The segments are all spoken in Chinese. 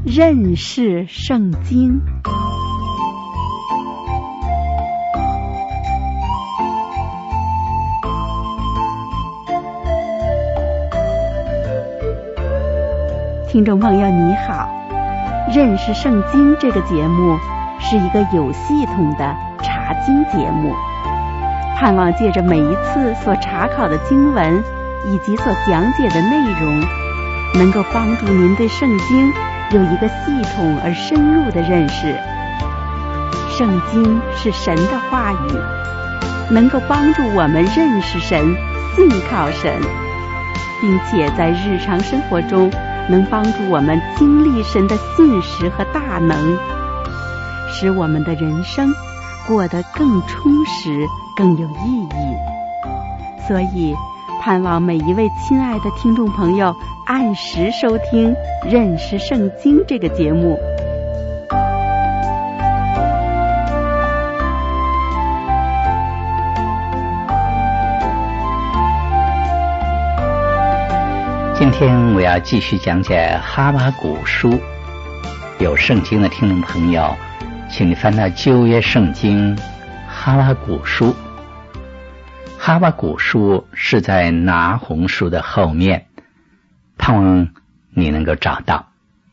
认识圣经。听众朋友你好，认识圣经这个节目是一个有系统的查经节目，盼望借着每一次所查考的经文以及所讲解的内容，能够帮助您对圣经有一个系统而深入的认识。圣经是神的话语，能够帮助我们认识神、信靠神，并且在日常生活中能帮助我们经历神的信实和大能，使我们的人生过得更充实、更有意义。所以盼望每一位亲爱的听众朋友按时收听《认识圣经》这个节目。 今天我要继续讲解哈巴谷书。有圣经的听众朋友，请你翻到旧约圣经哈巴谷书。哈巴谷书是在拿红书的后面，盼望你能够找到。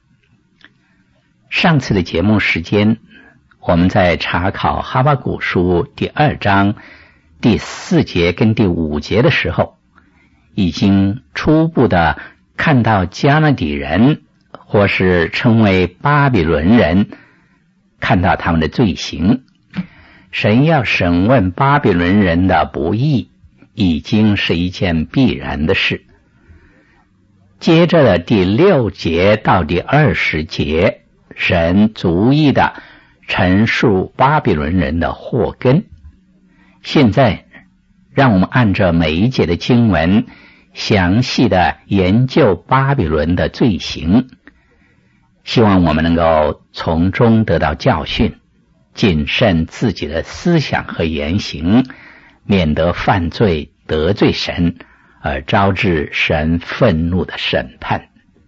上次的节目时间，我们在查考哈巴谷书第2章第4节跟第5节的时候，已经初步的看到迦勒底人或是称为巴比伦人，看到他们的罪行，神要审问巴比伦人的不义，已经是一件必然的事。接着的第6节到第20节，神逐一的陈述巴比伦人的祸根。现在让我们按照每一节的经文详细的研究巴比伦的罪行，希望我们能够从中得到教训，谨慎自己的思想和言行，免得犯罪得罪神，而招致神愤怒的审判。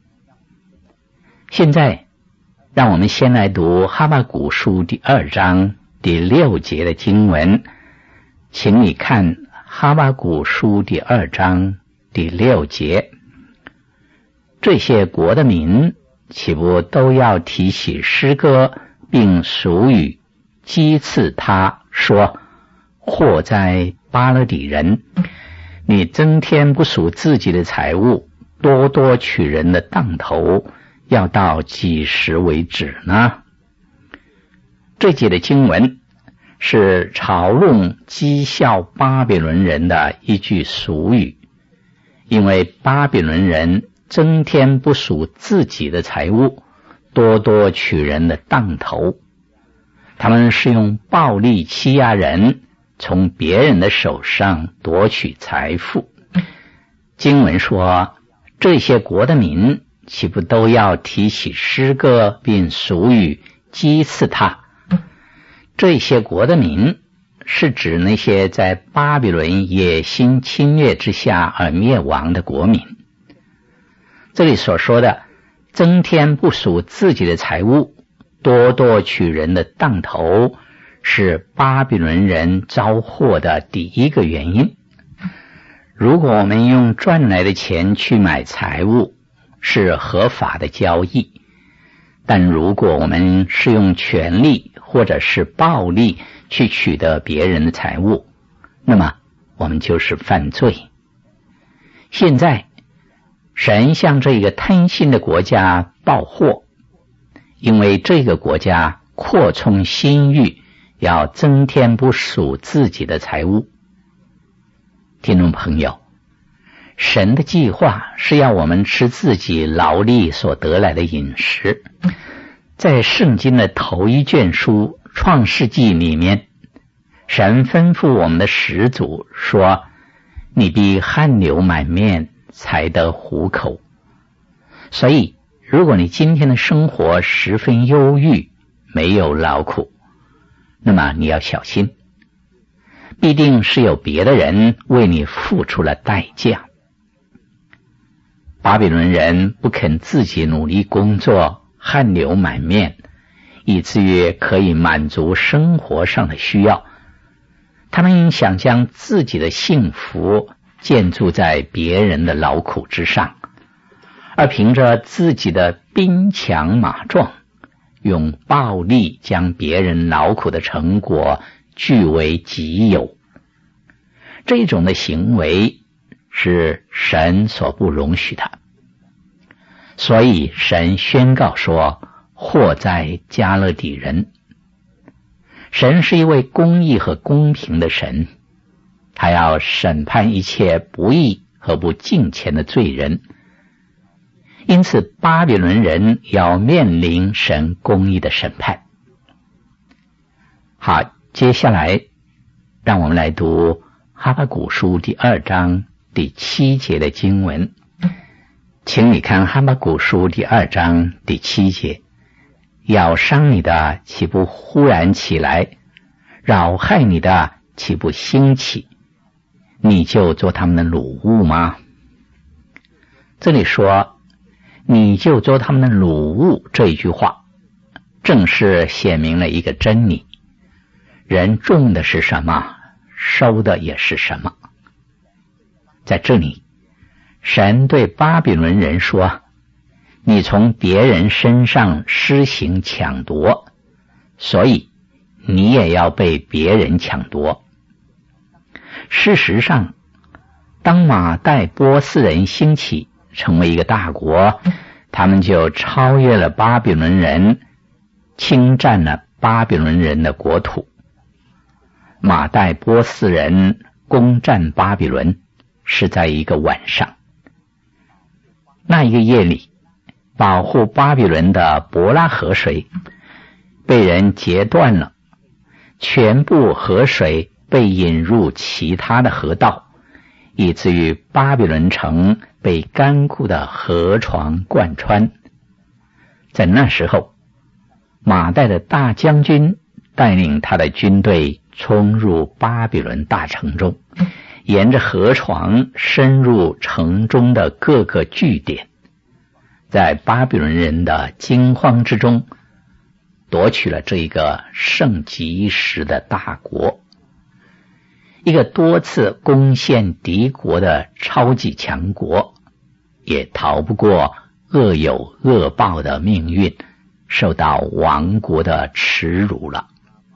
现在让我们先来读哈巴谷书第2章第6节的经文，请你看哈巴谷书第2章第6节，这些国的民岂不都要提起诗歌，并俗语讥刺他，说：祸哉巴勒底人，你增添不属自己的财物，多多取人的当头，要到几时为止呢？这节的经文是嘲弄讥笑巴比伦人的一句俗语，因为巴比伦人增添不属自己的财物，多多取人的当头，他们是用暴力欺压人，从别人的手上夺取财富。经文说，这些国的民岂不都要提起诗歌并俗语讥刺他？这些国的民是指那些在巴比伦野心侵略之下而灭亡的国民。这里所说的增添不属自己的财物，多多取人的当头，是巴比伦人遭祸的第一个原因。如果我们用赚来的钱去买财物，是合法的交易，但如果我们是用权力或者是暴力去取得别人的财物，那么我们就是犯罪。现在神向这个贪心的国家报祸，因为这个国家扩充心欲，要增添不属自己的财物。听众朋友，神的计划是要我们吃自己劳力所得来的饮食。在圣经的头一卷书创世纪里面，神吩咐我们的始祖说，你必汗流满面才得糊口。所以如果你今天的生活十分忧郁，没有劳苦，那么你要小心，必定是有别的人为你付出了代价。巴比伦人不肯自己努力工作， 汗流满面，以至于可以满足生活上的需要。他们想将自己的幸福建筑在别人的劳苦之上，而凭着自己的兵强马壮，用暴力将别人劳苦的成果据为己有。这种的行为是神所不容许的，所以神宣告说：祸在加勒底人。神是一位公义和公平的神，他要审判一切不义和不敬虔的罪人，因此巴比伦人要面临神公义的审判。好，接下来让我们来读哈巴谷书第2章第7节的经文。请你看哈巴谷书第2章第7节：要伤你的岂不忽然起来，扰害你的岂不兴起，你就做他们的掳物吗？这里说你就做他们的掳物，这一句话正是显明了一个真理：人种的是什么，收的也是什么。在这里神对巴比伦人说，你从别人身上施行抢夺，所以你也要被别人抢夺。事实上，当马代波斯人兴起成为一个大国，他们就超越了巴比伦人，侵占了巴比伦人的国土。马代波斯人攻占巴比伦是在一个晚上，那一个夜里，保护巴比伦的伯拉河水被人截断了，全部河水被引入其他的河道，以至于巴比伦城被干枯的河床贯穿。在那时候，马代的大将军带领他的军队冲入巴比伦大城中，沿着河床深入城中的各个据点，在巴比伦人的惊慌之中夺取了这一个盛极一时的大国。一个多次攻陷敌国的超级强国，也逃不过恶有恶报的命运，受到亡国的耻辱了。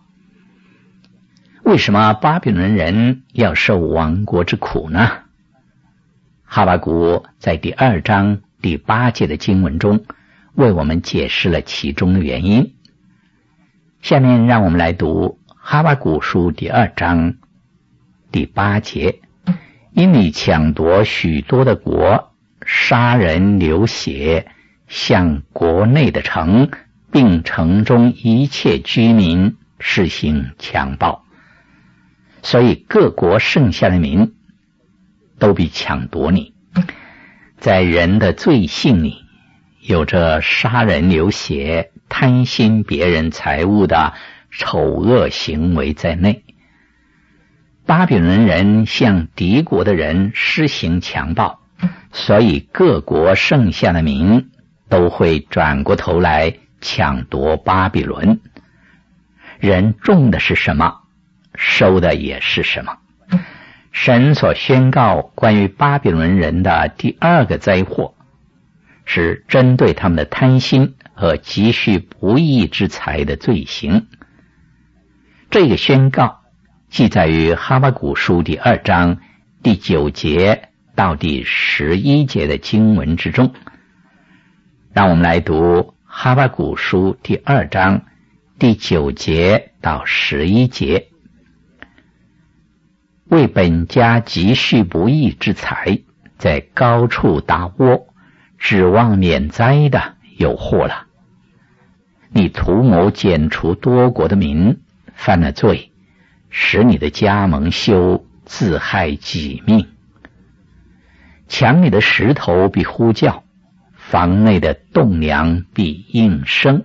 为什么巴比伦人要受亡国之苦呢？哈巴谷在第2章第8节的经文中为我们解释了其中的原因。下面让我们来读哈巴谷书第2章第8节：因你抢夺许多的国，杀人流血，向国内的城并城中一切居民施行强暴，所以各国剩下的民都必抢夺你。在人的罪性里有着杀人流血、贪心别人财物的丑恶行为在内。巴比伦人向敌国的人施行强暴，所以各国剩下的民都会转过头来抢夺巴比伦。人种的是什么，收的也是什么。神所宣告关于巴比伦人的第2个灾祸，是针对他们的贪心和积蓄不义之财的罪行。这个宣告记载于哈巴谷书第2章第9节到第11节的经文之中。让我们来读哈巴谷书第2章第9节到11节。为本家积蓄不义之财，在高处打窝，指望免灾的有祸了。你图谋剪除多国的民，犯了罪，使你的家蒙羞，自害己命。墙里的石头必呼叫，房内的栋梁必应声。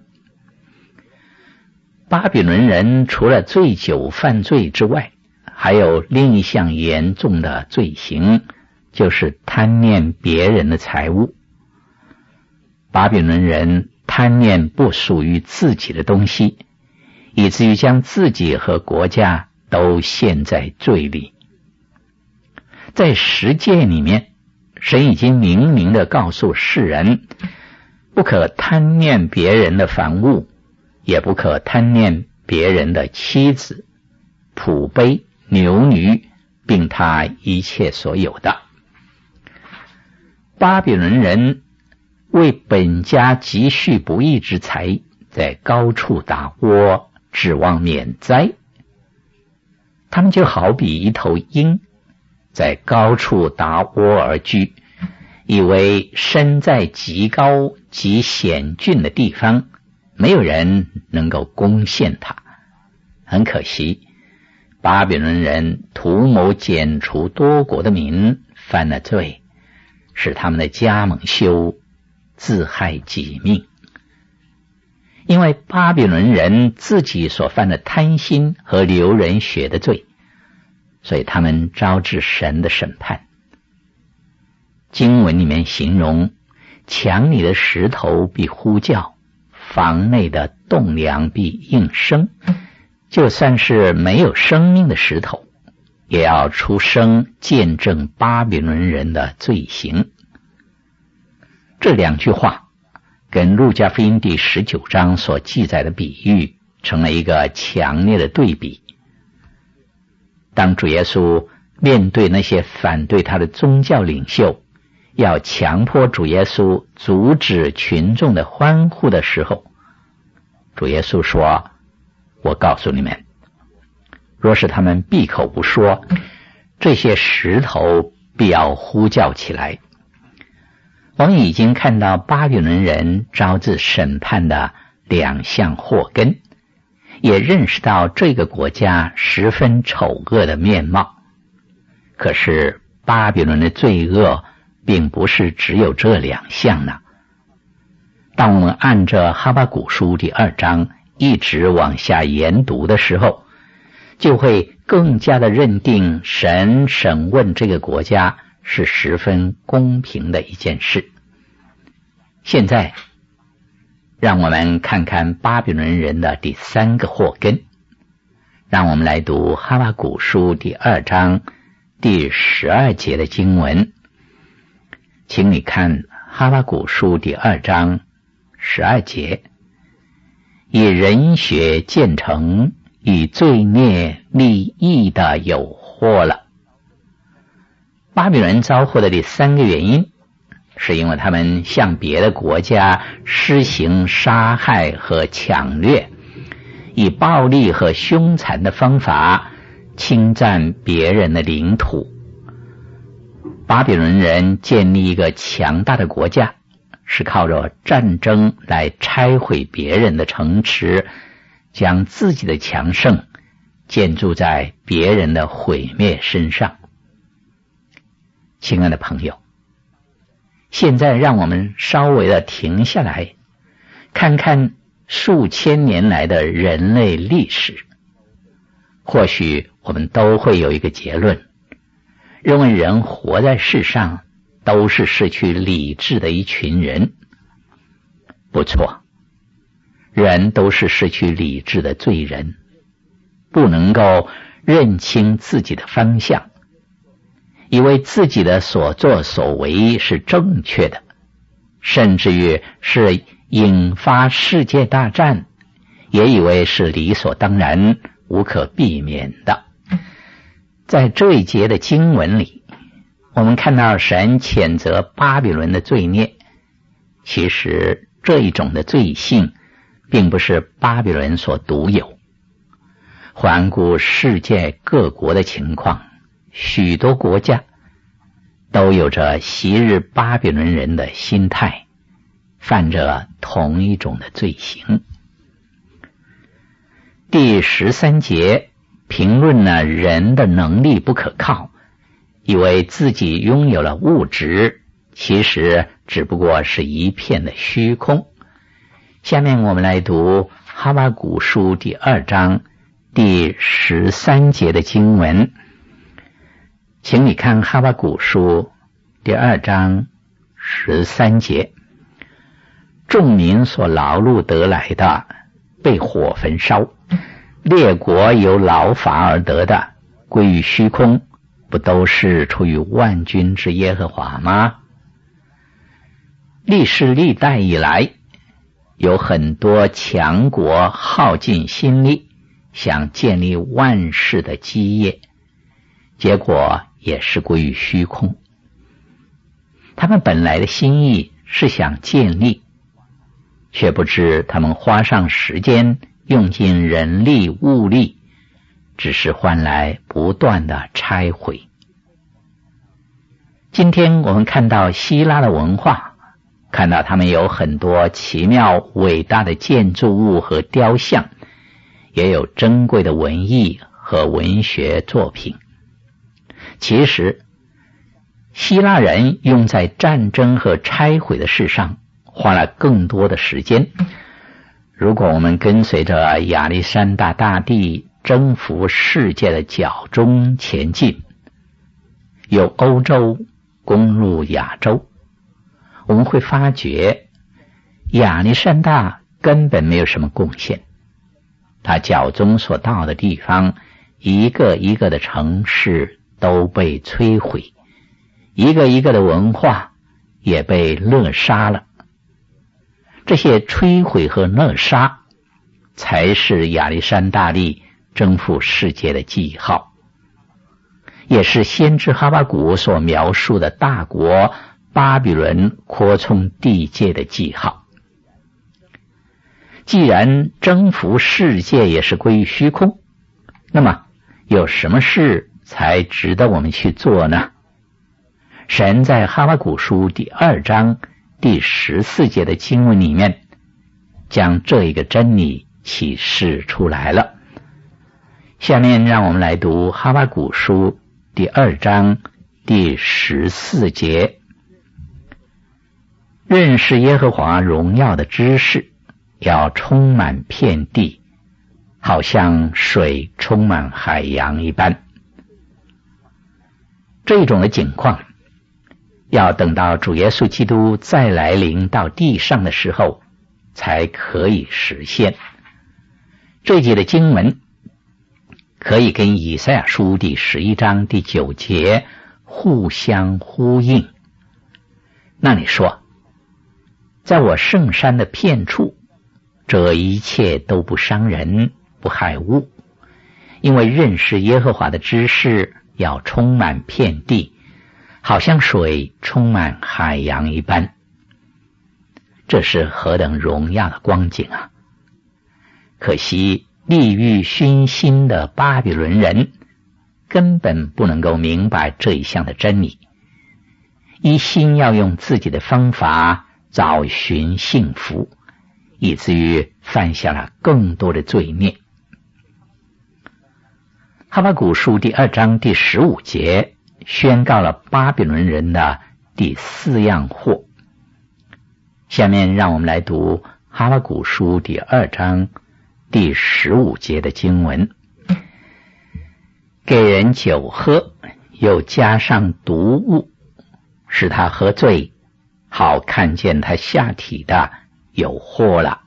巴比伦人除了醉酒犯罪之外，还有另一项严重的罪行，就是贪念别人的财物。巴比伦人贪念不属于自己的东西，以至于将自己和国家都陷在罪里。在十诫里面，神已经明明地告诉世人，不可贪念别人的房屋，也不可贪念别人的妻子、仆婢、牛女，并他一切所有的。巴比伦人为本家积蓄不义之财，在高处打窝，指望免灾。他们就好比一头鹰，在高处打窝而居，以为身在极高极险峻的地方，没有人能够攻陷他。很可惜，巴比伦人图谋剪除多国的民，犯了罪，使他们的家蒙羞，自害己命。因为巴比伦人自己所犯的贪心和流人血的罪，所以他们招致神的审判。经文里面形容，墙里的石头必呼叫，房内的栋梁必应声。就算是没有生命的石头，也要出声见证巴比伦人的罪行。这两句话跟路加福音第19章所记载的比喻成了一个强烈的对比。当主耶稣面对那些反对他的宗教领袖，要强迫主耶稣阻止群众的欢呼的时候，主耶稣说，我告诉你们，若是他们闭口不说，这些石头必要呼叫起来。我们已经看到巴比伦人招致审判的两项祸根，也认识到这个国家十分丑恶的面貌。可是巴比伦的罪恶并不是只有这两项呢。当我们按着哈巴谷书第2章一直往下研读的时候，就会更加的认定神审问这个国家是十分公平的一件事。现在让我们看看巴比伦人的第3个祸根。让我们来读哈巴谷书第2章第12节的经文。请你看哈巴谷书第2章12节，以人血建成，以罪孽立义的有祸了。巴比伦遭祸的第3个原因，是因为他们向别的国家施行杀害和抢掠，以暴力和凶残的方法侵占别人的领土。巴比伦人建立一个强大的国家，是靠着战争来拆毁别人的城池，将自己的强盛建筑在别人的毁灭身上。亲爱的朋友，现在让我们稍微的停下来，看看数千年来的人类历史。或许我们都会有一个结论，认为人活在世上都是失去理智的一群人。不错，人都是失去理智的罪人，不能够认清自己的方向，以为自己的所作所为是正确的，甚至于是引发世界大战，也以为是理所当然，无可避免的。在这一节的经文里，我们看到神谴责巴比伦的罪孽。其实这一种的罪性并不是巴比伦所独有，环顾世界各国的情况，许多国家都有着昔日巴比伦人的心态，犯着同一种的罪行。第13节评论了人的能力不可靠，以为自己拥有了物质，其实只不过是一片的虚空。下面我们来读哈巴谷书第2章第13节的经文。请你看哈巴谷书第2章13节， 众民所劳碌得来的被火焚烧，列国由劳乏而得的归于虚空，不都是出于万军之耶和华吗？历世历代以来，有很多强国耗尽心力，想建立万世的基业，结果也是归于虚空。他们本来的心意是想建立，却不知他们花上时间，用尽人力物力，只是换来不断的拆毁。今天我们看到希腊的文化，看到他们有很多奇妙伟大的建筑物和雕像，也有珍贵的文艺和文学作品。其实希腊人用在战争和拆毁的事上花了更多的时间。如果我们跟随着亚历山大大帝征服世界的脚踪前进，由欧洲攻入亚洲，我们会发觉亚历山大根本没有什么贡献。他脚踪所到的地方，一个一个的城市都被摧毁，一个一个的文化也被勒杀了。这些摧毁和勒杀才是亚历山大帝征服世界的记号，也是先知哈巴谷所描述的大国巴比伦扩充地界的记号。既然征服世界也是归于虚空，那么有什么事才值得我们去做呢？神在哈巴谷书第2章第14节的经文里面，将这一个真理启示出来了。下面让我们来读哈巴谷书第2章第14节。认识耶和华荣耀的知识，要充满遍地，好像水充满海洋一般。这种的景况要等到主耶稣基督再来临到地上的时候才可以实现。这一节的经文可以跟以赛亚书第11章第9节互相呼应。那里说，在我圣山的遍处，这一切都不伤人，不害物，因为认识耶和华的知识要充满遍地，好像水充满海洋一般。这是何等荣耀的光景啊！可惜利欲熏心的巴比伦人根本不能够明白这一项的真理，一心要用自己的方法找寻幸福，以至于犯下了更多的罪孽。哈巴谷书第2章第15节宣告了巴比伦人的第4样祸。下面让我们来读哈巴谷书第2章第15节的经文。给人酒喝，又加上毒物，使他喝醉，好看见他下体的有祸了。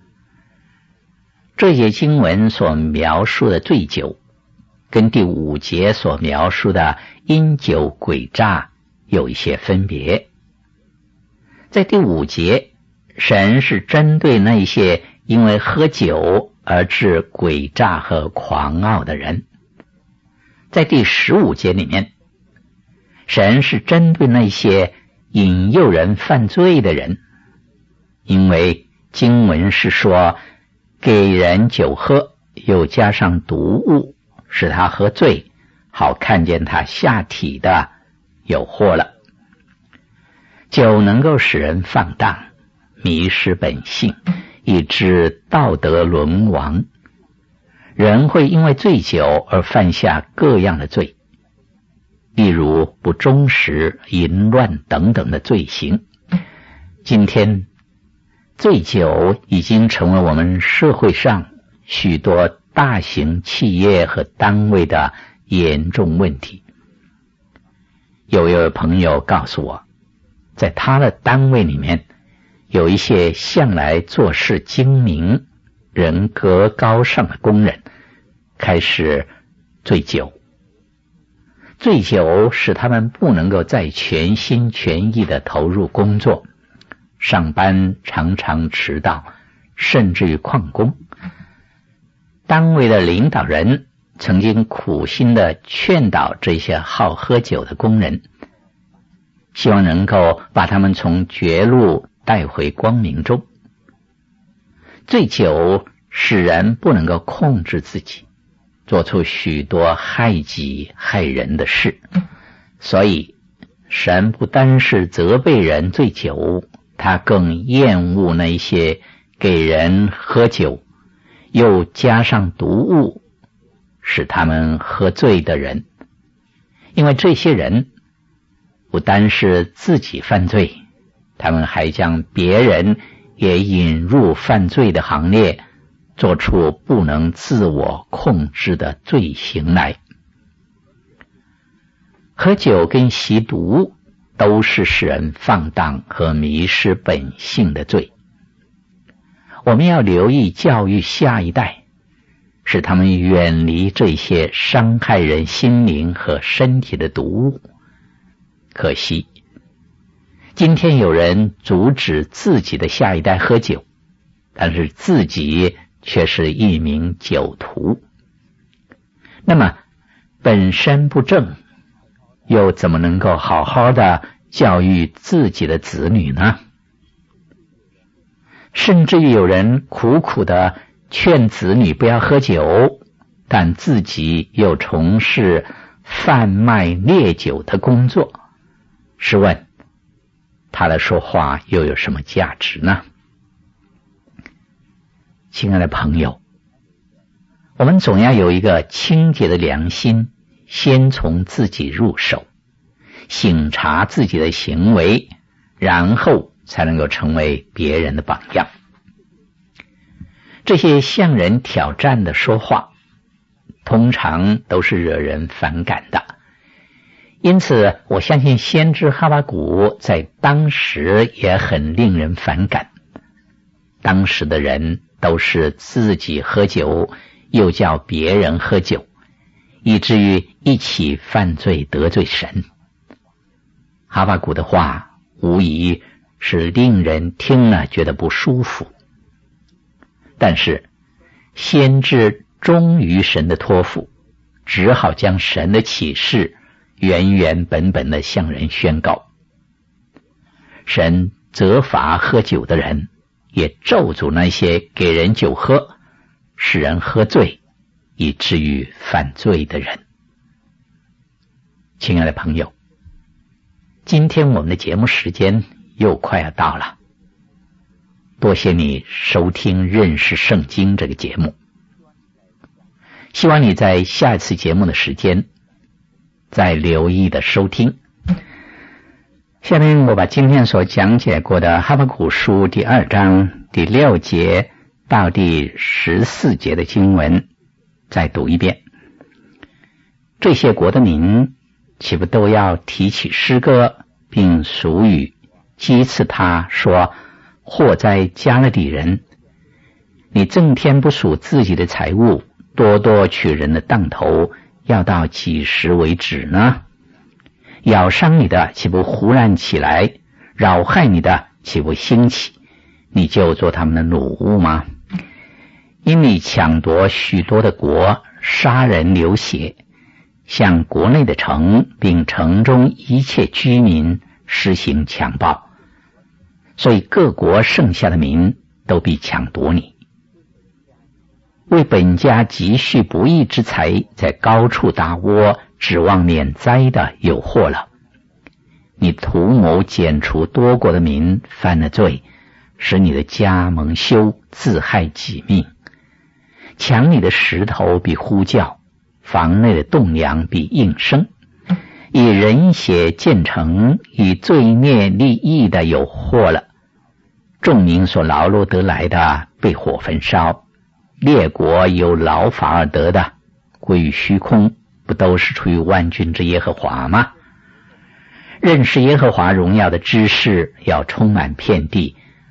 这节经文所描述的醉酒跟第5节所描述的因酒诡诈有一些分别。在第5节，神是针对那些因为喝酒而致诡诈和狂傲的人。在第15节里面，神是针对那些引诱人犯罪的人，因为经文是说，给人酒喝，又加上毒物，使他喝醉，好看见他下体的有祸了。酒能够使人放荡，迷失本性，以致道德沦亡。人会因为醉酒而犯下各样的罪，例如不忠实、淫乱等等的罪行。今天醉酒已经成为我们社会上许多大型企业和单位的严重问题。有一位朋友告诉我，在他的单位里面有一些向来做事精明、人格高尚的工人开始醉酒。醉酒使他们不能够再全心全意地投入工作，上班常常迟到，甚至于旷工。单位的领导人曾经苦心地劝导这些好喝酒的工人，希望能够把他们从绝路带回光明中。醉酒使人不能够控制自己，做出许多害己害人的事，所以神不单是责备人醉酒，他更厌恶那些给人喝酒又加上毒物使他们喝醉的人。因为这些人不单是自己犯罪，他们还将别人也引入犯罪的行列，做出不能自我控制的罪行来。喝酒跟吸毒都是使人放荡和迷失本性的罪。我们要留意教育下一代，使他们远离这些伤害人心灵和身体的毒物。可惜今天有人阻止自己的下一代喝酒，但是自己却是一名酒徒。那么本身不正，又怎么能够好好的教育自己的子女呢？甚至于有人苦苦的劝子女不要喝酒，但自己又从事贩卖烈酒的工作。试问他的说话又有什么价值呢？亲爱的朋友，我们总要有一个清洁的良心，先从自己入手，省察自己的行为，然后才能够成为别人的榜样。这些向人挑战的说话，通常都是惹人反感的。因此我相信先知哈巴谷在当时也很令人反感。当时的人都是自己喝酒，又叫别人喝酒，以至于一起犯罪得罪神。哈巴谷的话无疑是令人听了觉得不舒服，但是先知忠于神的托付，只好将神的启示原原本本的向人宣告。神责罚喝酒的人，也咒诅那些给人酒喝，使人喝醉以至于犯罪的人。亲爱的朋友，今天我们的节目时间又快要到了，多谢你收听认识圣经这个节目，希望你在下一次节目的时间再留意的收听。下面我把今天所讲解过的哈巴谷书第2章第6节到第14节的经文再读一遍。这些国的民岂不都要提起诗歌并俗语讥刺他，说：祸哉加勒底人，你增添不属自己的财物，多多取人的当头，要到几时为止呢？咬伤你的岂不忽然起来，扰害你的岂不兴起，你就做他们的奴物吗？因你抢夺许多的国，杀人流血，向国内的城并城中一切居民施行强暴，所以各国剩下的民都必抢夺你。为本家积蓄不义之财，在高处搭窝，指望免灾的有祸了。你图谋剪除多国的民，犯了罪，使你的家蒙羞，自害己命。抢你的石头必呼叫，房内的栋梁必应声。以人血建成，以罪孽立义的有祸了。众民所劳碌得来的被火焚烧，列国有劳法而得的归于虚空，不都是出于万军之耶和华吗？认识耶和华荣耀的知识要充满遍地，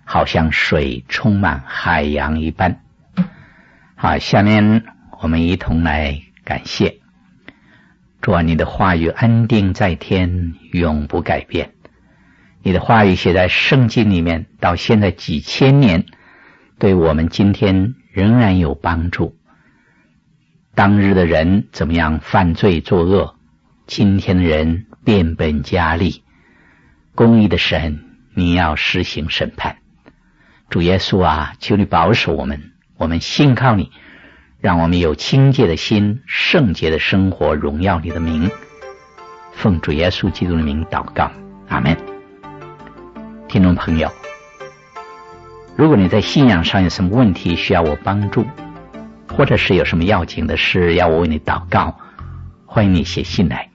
好像水充满海洋一般。好，下面我们一同来感谢。主啊，你的话语安定在天，永不改变。你的话语写在圣经里面，到现在几千年，对我们今天仍然有帮助。当日的人怎么样犯罪作恶，今天的人变本加厉。公义的神，你要施行审判。主耶稣啊，求你保守我们，我们信靠你，让我们有清洁的心，圣洁的生活，荣耀你的名。奉主耶稣基督的名祷告，阿们。听众朋友，如果你在信仰上有什么问题需要我帮助，或者是有什么要紧的事要我为你祷告，欢迎你写信来。